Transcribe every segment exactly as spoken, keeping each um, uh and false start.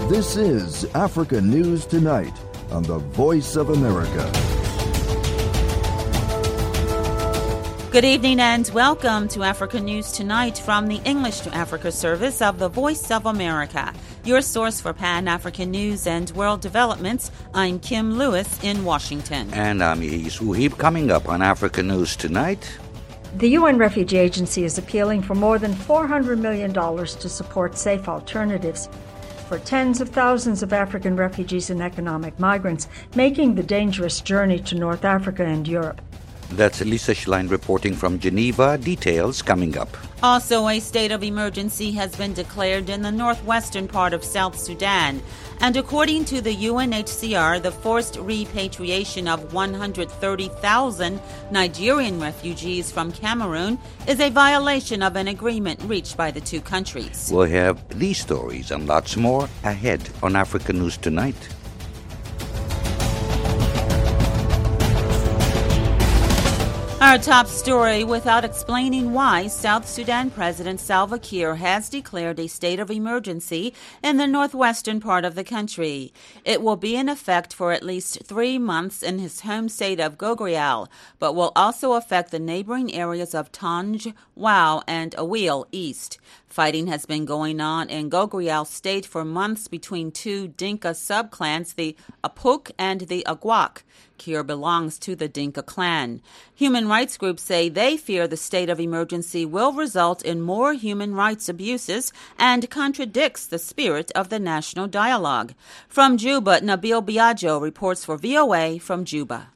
This is Africa News Tonight on the Voice of America. Good evening and welcome to Africa News Tonight from the English to Africa service of the Voice of America. Your source for Pan-African news and world developments. I'm Kim Lewis in Washington. And I'm Yehis Wuhib. Coming up on Africa News Tonight. The U N Refugee Agency is appealing for more than four hundred million dollars to support safe alternatives for tens of thousands of African refugees and economic migrants making the dangerous journey to North Africa and Europe. That's Lisa Schlein reporting from Geneva. Details coming up. Also, a state of emergency has been declared in the northwestern part of South Sudan. And according to the U N H C R, the forced repatriation of one hundred thirty thousand Nigerian refugees from Cameroon is a violation of an agreement reached by the two countries. We'll have these stories and lots more ahead on Africa News Tonight. Our top story, without explaining why, South Sudan President Salva Kiir has declared a state of emergency in the northwestern part of the country. It will be in effect for at least three months in his home state of Gogrial, but will also affect the neighboring areas of Tanj, Wau, and Awil East. Fighting has been going on in Gogrial State for months between two Dinka subclans, the Apuk and the Agwak. Kiir belongs to the Dinka clan. Human rights groups say they fear the state of emergency will result in more human rights abuses and contradicts the spirit of the national dialogue. From Juba, Nabil Biagio reports for V O A from Juba.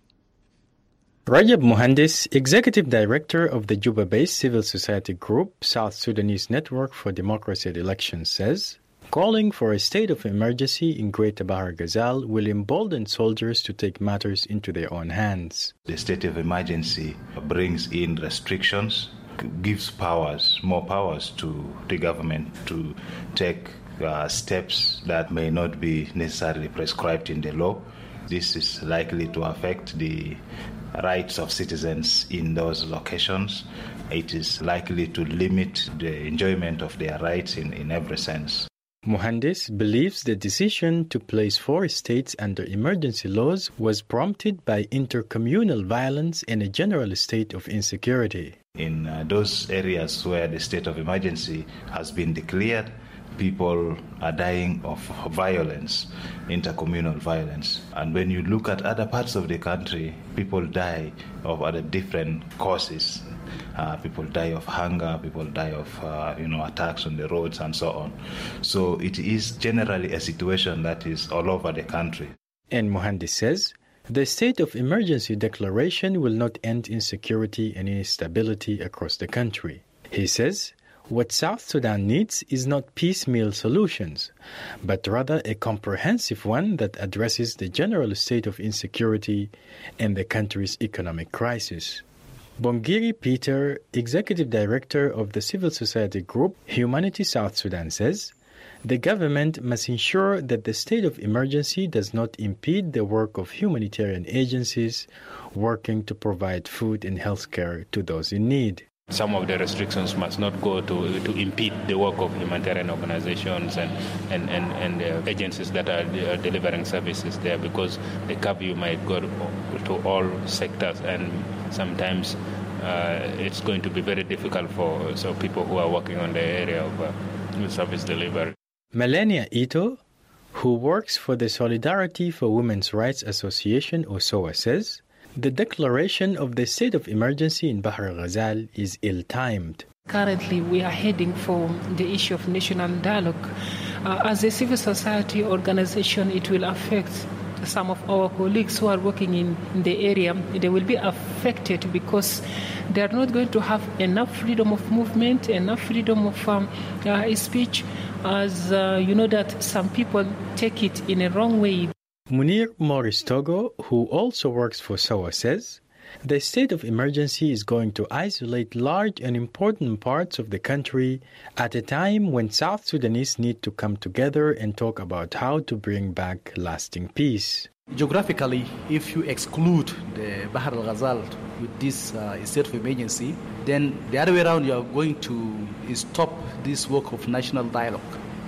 Rajab Mohandes, Executive Director of the Juba-based civil society group South Sudanese Network for Democracy and Elections, says calling for a state of emergency in Greater Bahr Ghazal will embolden soldiers to take matters into their own hands. The state of emergency brings in restrictions, gives powers, more powers to the government to take uh, steps that may not be necessarily prescribed in the law. This is likely to affect the rights of citizens in those locations. It is likely to limit the enjoyment of their rights in, in every sense. Mohandes believes the decision to place four states under emergency laws was prompted by intercommunal violence and a general state of insecurity. In uh, those areas where the state of emergency has been declared, people are dying of violence, intercommunal violence. And when you look at other parts of the country, people die of other different causes. Uh, people die of hunger, people die of uh, you know attacks on the roads and so on. So it is generally a situation that is all over the country. And Mohandes says the state of emergency declaration will not end insecurity and instability across the country. He says what South Sudan needs is not piecemeal solutions, but rather a comprehensive one that addresses the general state of insecurity and the country's economic crisis. Bongiri Peter, Executive Director of the civil society group Humanity South Sudan, says the government must ensure that the state of emergency does not impede the work of humanitarian agencies working to provide food and health care to those in need. Some of the restrictions must not go to to impede the work of humanitarian organizations and, and, and, and uh, agencies that are uh, delivering services there, because the curfew might go to, to all sectors, and sometimes uh, it's going to be very difficult for so people who are working on the area of uh, service delivery. Melania Ito, who works for the Solidarity for Women's Rights Association, or S O A, says the declaration of the state of emergency in Bahr Ghazal is ill-timed. Currently, we are heading for the issue of national dialogue. Uh, as a civil society organization, it will affect some of our colleagues who are working in, in the area. They will be affected because they are not going to have enough freedom of movement, enough freedom of um, uh, speech, as uh, you know that some people take it in a wrong way. Munir Morris Togo, who also works for S O A, says the state of emergency is going to isolate large and important parts of the country at a time when South Sudanese need to come together and talk about how to bring back lasting peace. Geographically, if you exclude the Bahr al-Ghazal with this uh, state of emergency, then the other way around you are going to stop this work of national dialogue.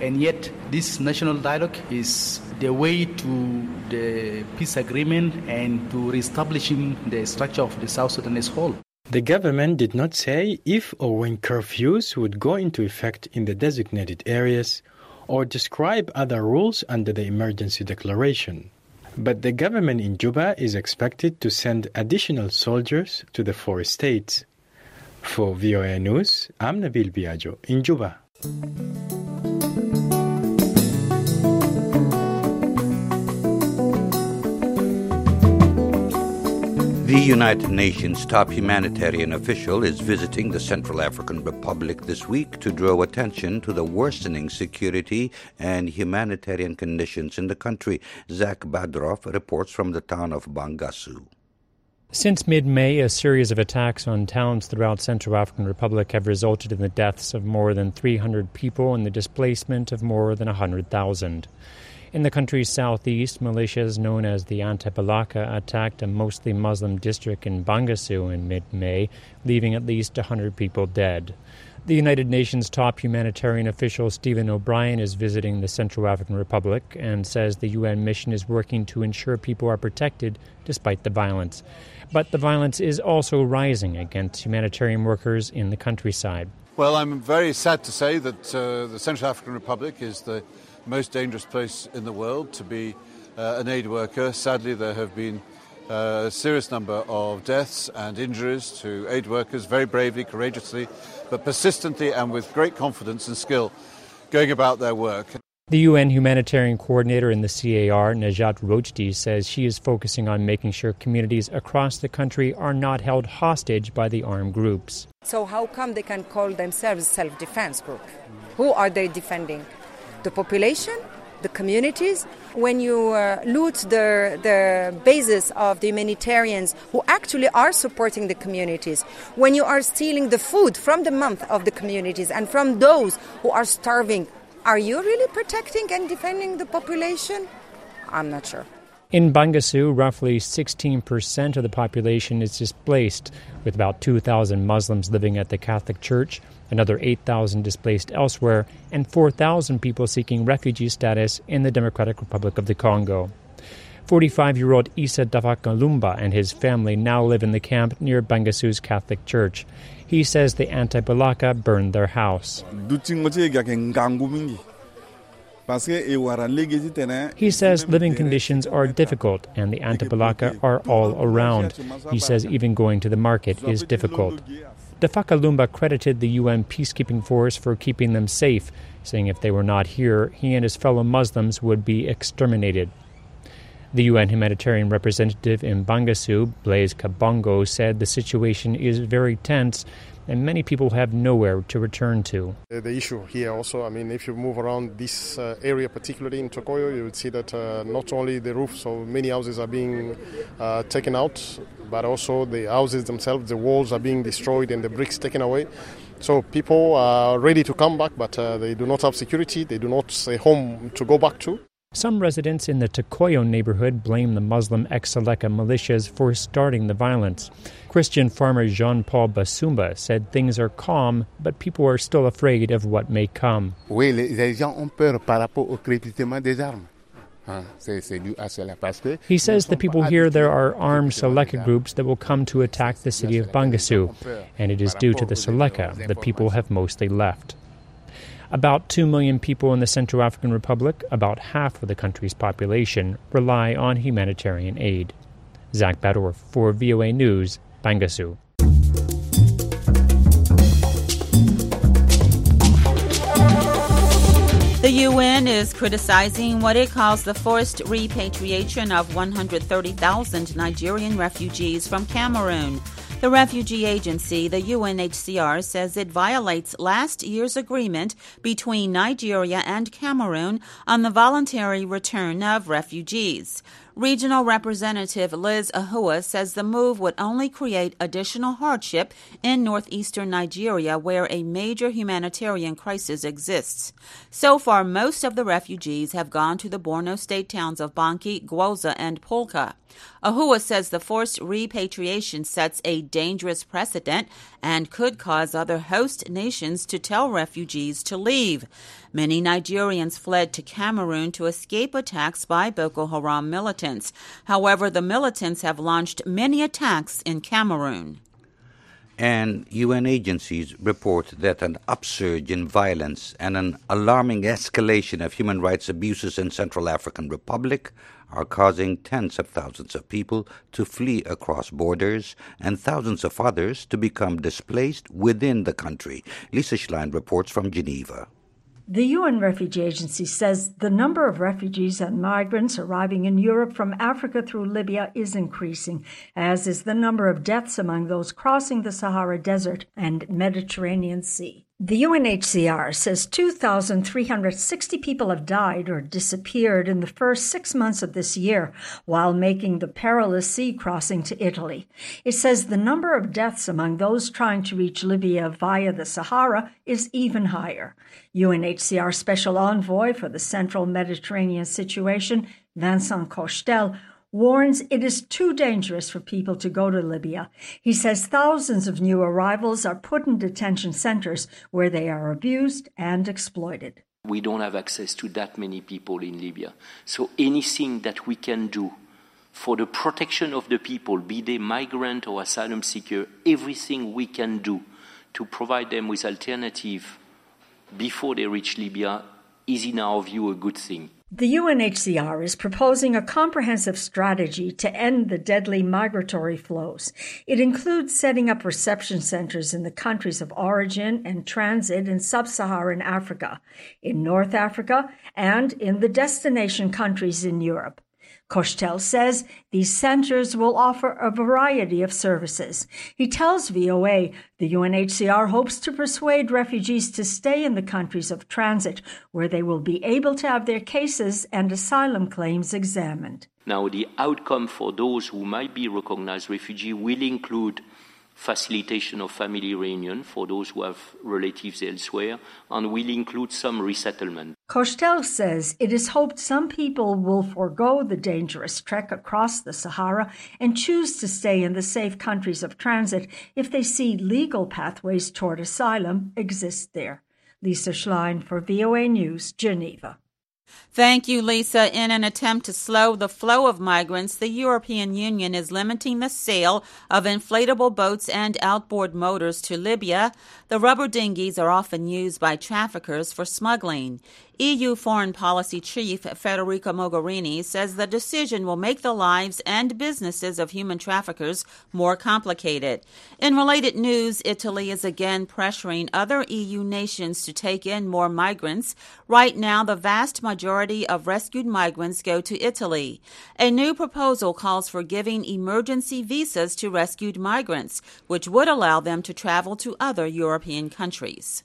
And yet, this national dialogue is the way to the peace agreement and to reestablishing the structure of the South Sudan as whole. The government did not say if or when curfews would go into effect in the designated areas or describe other rules under the emergency declaration. But the government in Juba is expected to send additional soldiers to the four states. For V O A News, I'm Nabil Biagio in Juba. The United Nations top humanitarian official is visiting the Central African Republic this week to draw attention to the worsening security and humanitarian conditions in the country. Zach Badroff reports from the town of Bangassou. Since mid-May, a series of attacks on towns throughout Central African Republic have resulted in the deaths of more than three hundred people and the displacement of more than one hundred thousand. In the country's southeast, militias known as the Anti-Balaka attacked a mostly Muslim district in Bangassou in mid-May, leaving at least one hundred people dead. The United Nations top humanitarian official Stephen O'Brien is visiting the Central African Republic and says the U N mission is working to ensure people are protected despite the violence. But the violence is also rising against humanitarian workers in the countryside. Well, I'm very sad to say that uh, the Central African Republic is the most dangerous place in the world to be uh, an aid worker. Sadly, there have been uh, a serious number of deaths and injuries to aid workers, very bravely, courageously, but persistently and with great confidence and skill going about their work. The U N humanitarian coordinator in the C A R, Najat Rojdi, says she is focusing on making sure communities across the country are not held hostage by the armed groups. So how come they can call themselves self-defense group? Who are they defending? The population, the communities. When you uh, loot the, the bases of the humanitarians who actually are supporting the communities, when you are stealing the food from the month of the communities and from those who are starving, are you really protecting and defending the population? I'm not sure. In Bangassou, roughly sixteen percent of the population is displaced, with about two thousand Muslims living at the Catholic Church, another eight thousand displaced elsewhere, and four thousand people seeking refugee status in the Democratic Republic of the Congo. forty-five-year-old Issa Dafakalumba and his family now live in the camp near Bangassou's Catholic Church. He says the Anti-Balaka burned their house. He says living conditions are difficult and the Anti-Balaka are all around. He says even going to the market is difficult. Dafakalumba credited the U N peacekeeping force for keeping them safe, saying if they were not here, he and his fellow Muslims would be exterminated. The U N humanitarian representative in Bangassou, Blaise Kabongo, said the situation is very tense and many people have nowhere to return to. The issue here also, I mean, if you move around this uh, area, particularly in Tokoyo, you would see that uh, not only the roofs of many houses are being uh, taken out, but also the houses themselves, the walls are being destroyed and the bricks taken away. So people are ready to come back, but uh, they do not have security, they do not have a home to go back to. Some residents in the Tokoyo neighborhood blame the Muslim ex-Seleka militias for starting the violence. Christian farmer Jean-Paul Basumba said things are calm, but people are still afraid of what may come. He says the people hear there are armed Seleka groups that will come to attack the city of Bangassou, and it is due to the Seleka that people have mostly left. About two million people in the Central African Republic, about half of the country's population, rely on humanitarian aid. Zach Badorf for V O A News, Bangassou. The U N is criticizing what it calls the forced repatriation of one hundred thirty thousand Nigerian refugees from Cameroon. The refugee agency, the U N H C R, says it violates last year's agreement between Nigeria and Cameroon on the voluntary return of refugees. Regional Representative Liz Ahua says the move would only create additional hardship in northeastern Nigeria, where a major humanitarian crisis exists. So far, most of the refugees have gone to the Borno state towns of Banki, Gwoza, and Polka. Ahua says the forced repatriation sets a dangerous precedent and could cause other host nations to tell refugees to leave. Many Nigerians fled to Cameroon to escape attacks by Boko Haram militants. However, the militants have launched many attacks in Cameroon. And U N agencies report that an upsurge in violence and an alarming escalation of human rights abuses in Central African Republic are causing tens of thousands of people to flee across borders and thousands of others to become displaced within the country. Lisa Schlein reports from Geneva. The U N Refugee Agency says the number of refugees and migrants arriving in Europe from Africa through Libya is increasing, as is the number of deaths among those crossing the Sahara Desert and Mediterranean Sea. The U N H C R says two thousand three hundred sixty people have died or disappeared in the first six months of this year while making the perilous sea crossing to Italy. It says the number of deaths among those trying to reach Libya via the Sahara is even higher. U N H C R Special Envoy for the Central Mediterranean Situation, Vincent Cochetel, warns it is too dangerous for people to go to Libya. He says thousands of new arrivals are put in detention centers where they are abused and exploited. We don't have access to that many people in Libya. So anything that we can do for the protection of the people, be they migrant or asylum seeker, everything we can do to provide them with alternative before they reach Libya is, in our view, a good thing. The U N H C R is proposing a comprehensive strategy to end the deadly migratory flows. It includes setting up reception centers in the countries of origin and transit in sub-Saharan Africa, in North Africa, and in the destination countries in Europe. Cochetel says these centers will offer a variety of services. He tells V O A the U N H C R hopes to persuade refugees to stay in the countries of transit, where they will be able to have their cases and asylum claims examined. Now, the outcome for those who might be recognized refugee will include facilitation of family reunion for those who have relatives elsewhere, and will include some resettlement. Cochetel says it is hoped some people will forego the dangerous trek across the Sahara and choose to stay in the safe countries of transit if they see legal pathways toward asylum exist there. Lisa Schlein for V O A News, Geneva. Thank you, Lisa. In an attempt to slow the flow of migrants, the European Union is limiting the sale of inflatable boats and outboard motors to Libya. The rubber dinghies are often used by traffickers for smuggling. E U Foreign Policy Chief Federica Mogherini says the decision will make the lives and businesses of human traffickers more complicated. In related news, Italy is again pressuring other E U nations to take in more migrants. Right now, the vast majority of rescued migrants go to Italy. A new proposal calls for giving emergency visas to rescued migrants, which would allow them to travel to other European countries.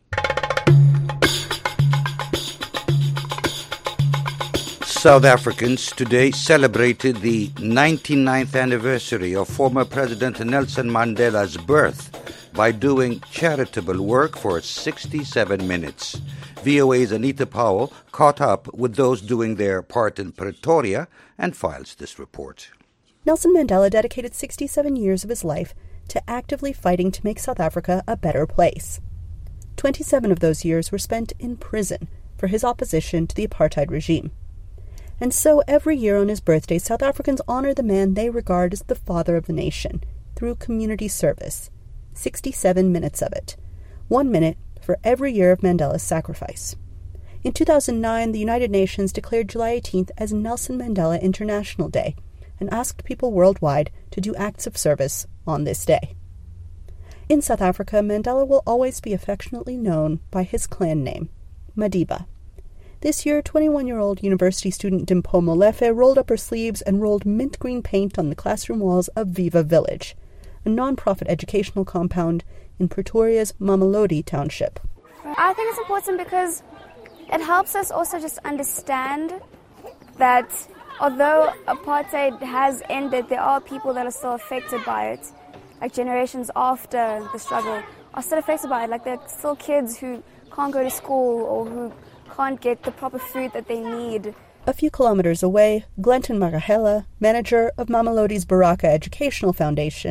South Africans today celebrated the ninety-ninth anniversary of former President Nelson Mandela's birth by doing charitable work for sixty-seven minutes. V O A's Anita Powell caught up with those doing their part in Pretoria and files this report. Nelson Mandela dedicated sixty-seven years of his life to actively fighting to make South Africa a better place. twenty-seven of those years were spent in prison for his opposition to the apartheid regime. And so every year on his birthday, South Africans honor the man they regard as the father of the nation through community service, sixty-seven minutes of it, one minute for every year of Mandela's sacrifice. In two thousand nine, the United Nations declared July eighteenth as Nelson Mandela International Day and asked people worldwide to do acts of service on this day. In South Africa, Mandela will always be affectionately known by his clan name, Madiba. This year, twenty-one-year-old university student Dimpho Molefe rolled up her sleeves and rolled mint green paint on the classroom walls of Viva Village, a non-profit educational compound in Pretoria's Mamelodi township. I think it's important because it helps us also just understand that although apartheid has ended, there are people that are still affected by it, like generations after the struggle are still affected by it. Like there are still kids who can't go to school or who can't get the proper food that they need. A few kilometers away, Glenton Marahela, manager of Mamelodi's Baraka Educational Foundation,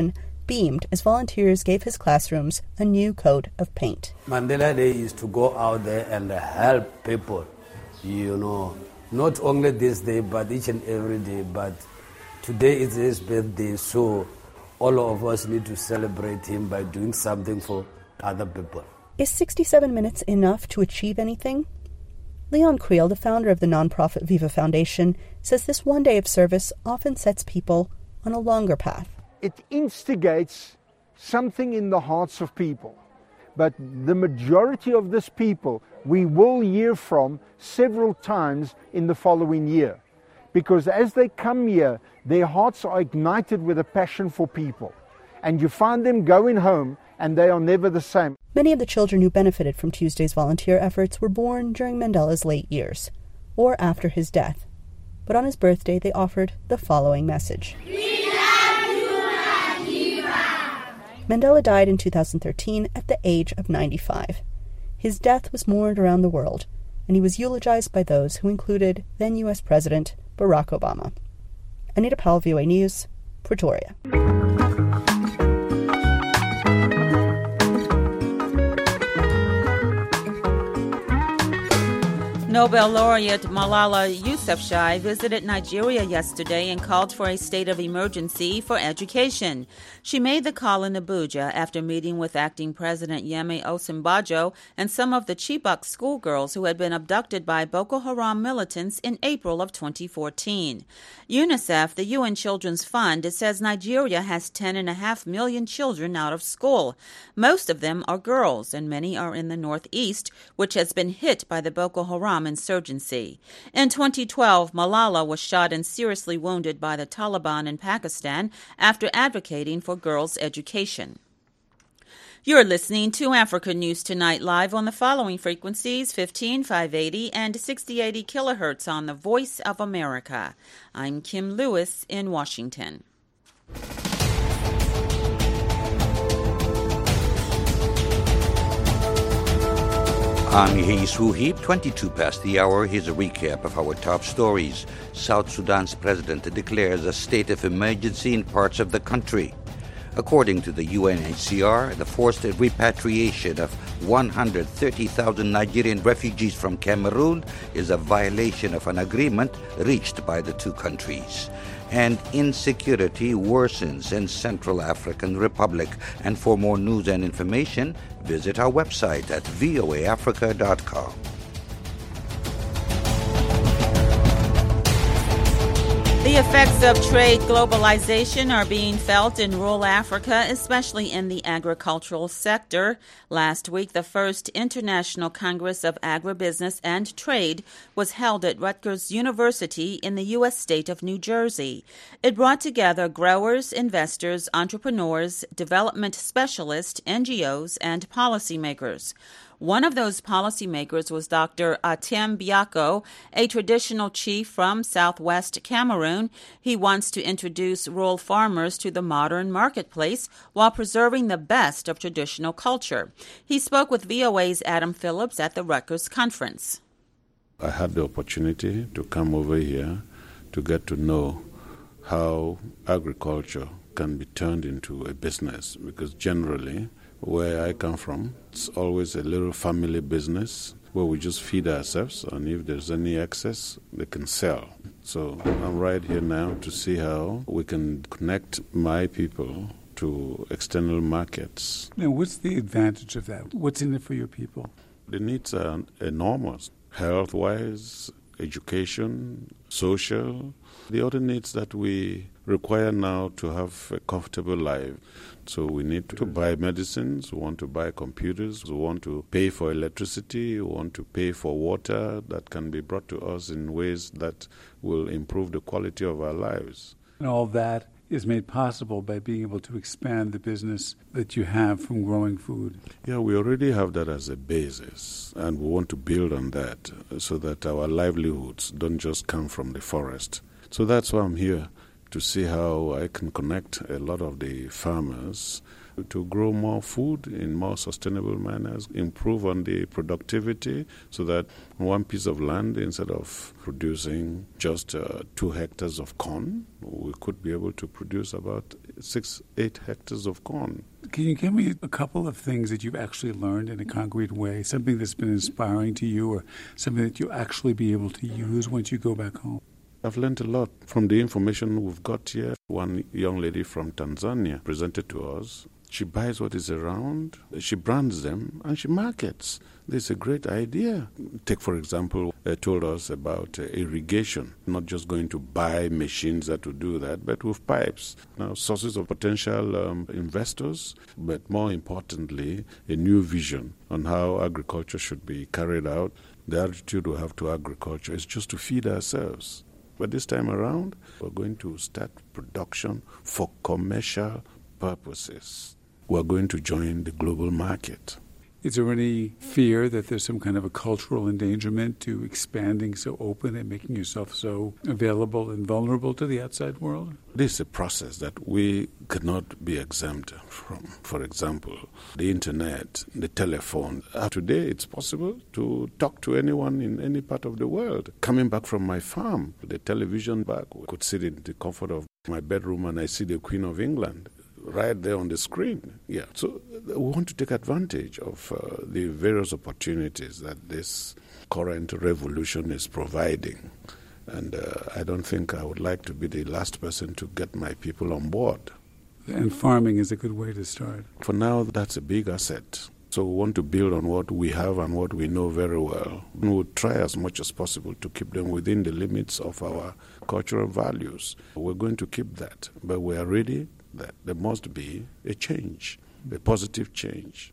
beamed as volunteers gave his classrooms a new coat of paint. Mandela Day is to go out there and help people, you know, not only this day, but each and every day. But today is his birthday, so all of us need to celebrate him by doing something for other people. Is sixty-seven minutes enough to achieve anything? Leon Creel, the founder of the nonprofit Viva Foundation, says this one day of service often sets people on a longer path. It instigates something in the hearts of people. But the majority of this people we will hear from several times in the following year. Because as they come here, their hearts are ignited with a passion for people. And you find them going home and they are never the same. Many of the children who benefited from Tuesday's volunteer efforts were born during Mandela's late years, or after his death. But on his birthday, they offered the following message. We love you, Mandela. Mandela died in two thousand thirteen at the age of ninety-five. His death was mourned around the world, and he was eulogized by those who included then U S President Barack Obama. Anita Powell, V O A News, Pretoria. Nobel laureate Malala Yousafzai visited Nigeria yesterday and called for a state of emergency for education. She made the call in Abuja after meeting with acting President Yemi Osinbajo and some of the Chibok schoolgirls who had been abducted by Boko Haram militants in April of twenty fourteen. UNICEF, the U N Children's Fund, says Nigeria has ten point five million children out of school. Most of them are girls, and many are in the northeast, which has been hit by the Boko Haram insurgency. In twenty twelve, Malala was shot and seriously wounded by the Taliban in Pakistan after advocating for girls' education. You're listening to Africa News Tonight live on the following frequencies, fifteen five eighty and sixty eighty kilohertz on the Voice of America. I'm Kim Lewis in Washington. I'm Yehi Suhib, twenty-two past the hour. Here's a recap of our top stories. South Sudan's president declares a state of emergency in parts of the country. According to the U N H C R, the forced repatriation of one hundred thirty thousand Nigerian refugees from Cameroon is a violation of an agreement reached by the two countries. And insecurity worsens in Central African Republic. And for more news and information, visit our website at v o a africa dot com. The effects of trade globalization are being felt in rural Africa, especially in the agricultural sector. Last week, the first International Congress of Agribusiness and Trade was held at Rutgers University in the U S state of New Jersey. It brought together growers, investors, entrepreneurs, development specialists, N G Os, and policymakers. One of those policymakers was Doctor Atem Biako, a traditional chief from southwest Cameroon. He wants to introduce rural farmers to the modern marketplace while preserving the best of traditional culture. He spoke with V O A's Adam Phillips at the Rutgers conference. I had the opportunity to come over here to get to know how agriculture can be turned into a business, because generally, where I come from, it's always a little family business where we just feed ourselves, and if there's any excess, they can sell. So I'm right here now to see how we can connect my people to external markets. Now, what's the advantage of that? What's in it for your people? The needs are enormous, health-wise, education, social, the other needs that we require now to have a comfortable life. So we need to buy medicines, we want to buy computers, we want to pay for electricity, we want to pay for water that can be brought to us in ways that will improve the quality of our lives. And all that is made possible by being able to expand the business that you have from growing food. Yeah, we already have that as a basis, and we want to build on that so that our livelihoods don't just come from the forest. So that's why I'm here, to see how I can connect a lot of the farmers to grow more food in more sustainable manners, improve on the productivity so that one piece of land, instead of producing just uh, two hectares of corn, we could be able to produce about six, eight hectares of corn. Can you give me a couple of things that you've actually learned in a concrete way, something that's been inspiring to you or something that you'll actually be able to use once you go back home? I've learned a lot from the information we've got here. One young lady from Tanzania presented to us. She buys what is around, she brands them, and she markets. This is a great idea. Take, for example, they told us about uh, irrigation, not just going to buy machines that will do that, but with pipes. Now, sources of potential um, investors, but more importantly, a new vision on how agriculture should be carried out. The attitude we have to agriculture is just to feed ourselves. But this time around, we're going to start production for commercial purposes. We're going to join the global market. Is there any fear that there's some kind of a cultural endangerment to expanding so open and making yourself so available and vulnerable to the outside world? This is a process that we cannot be exempt from. For example, the internet, the telephone. Uh, today it's possible to talk to anyone in any part of the world. Coming back from my farm, the television back, we could sit in the comfort of my bedroom and I see the Queen of England right there on the screen. Yeah. So we want to take advantage of uh, the various opportunities that this current revolution is providing. And uh, I don't think I would like to be the last person to get my people on board. And farming is a good way to start. For now, that's a big asset. So we want to build on what we have and what we know very well. And we'll try as much as possible to keep them within the limits of our cultural values. We're going to keep that, but we are ready that there must be a change, a positive change.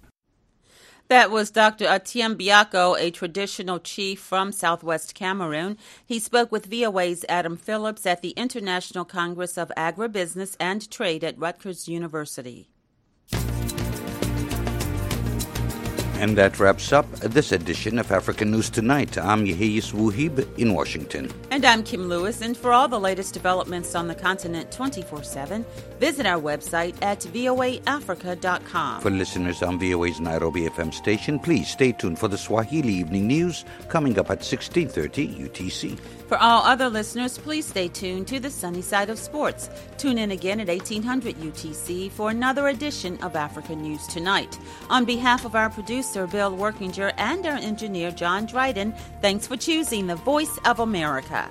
That was Doctor Atiem Biako, a traditional chief from southwest Cameroon. He spoke with V O A's Adam Phillips at the International Congress of Agribusiness and Trade at Rutgers University. And that wraps up this edition of African News Tonight. I'm Yehiyas Wuhib in Washington. And I'm Kim Lewis. And for all the latest developments on the continent twenty-four seven, visit our website at voa africa dot com. For listeners on V O A's Nairobi F M station, please stay tuned for the Swahili Evening News coming up at sixteen thirty U T C. For all other listeners, please stay tuned to the Sunny Side of Sports. Tune in again at eighteen hundred U T C for another edition of African News Tonight. On behalf of our producer, Bill Workinger, and our engineer, John Dryden, thanks for choosing the Voice of America.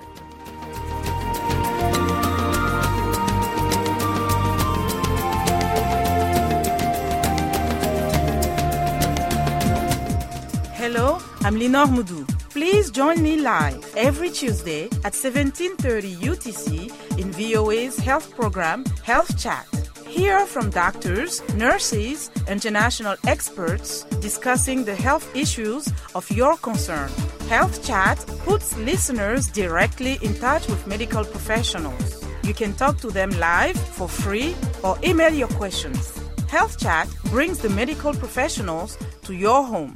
Hello, I'm Lenore Moudou. Please join me live every Tuesday at seventeen thirty U T C in V O A's health program, Health Chat. Hear from doctors, nurses, international experts discussing the health issues of your concern. Health Chat puts listeners directly in touch with medical professionals. You can talk to them live for free or email your questions. Health Chat brings the medical professionals to your home.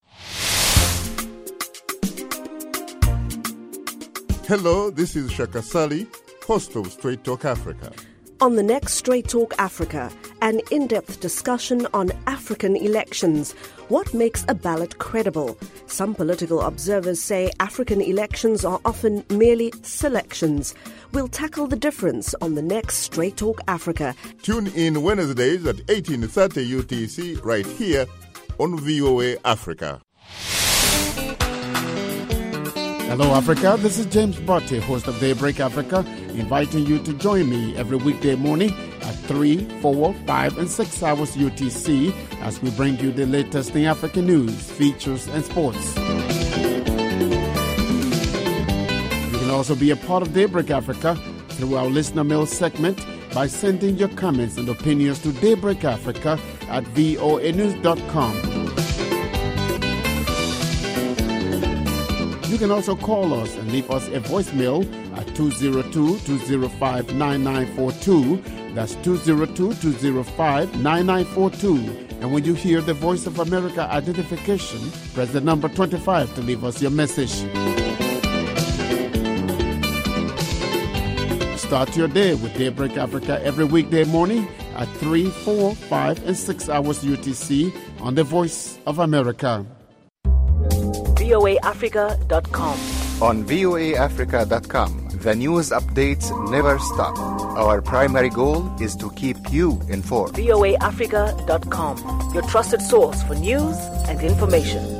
Hello, this is Shaka Sali, host of Straight Talk Africa. On the next Straight Talk Africa, an in-depth discussion on African elections. What makes a ballot credible? Some political observers say African elections are often merely selections. We'll tackle the difference on the next Straight Talk Africa. Tune in Wednesdays at eighteen thirty U T C right here on V O A Africa. Hello, Africa. This is James Botte, host of Daybreak Africa, inviting you to join me every weekday morning at three, four, five, and six hours U T C as we bring you the latest in African news, features, and sports. You can also be a part of Daybreak Africa through our listener mail segment by sending your comments and opinions to daybreakafrica at voa news dot com. You can also call us and leave us a voicemail at two oh two, two oh five, nine nine four two. That's two oh two, two oh five, nine nine four two. And when you hear the Voice of America identification, press the number twenty-five to leave us your message. Start your day with Daybreak Africa every weekday morning at three, four, five, and six hours U T C on the Voice of America. V O A Africa dot com. On V O A Africa dot com, the news updates never stop. Our primary goal is to keep you informed. V O A Africa dot com, your trusted source for news and information.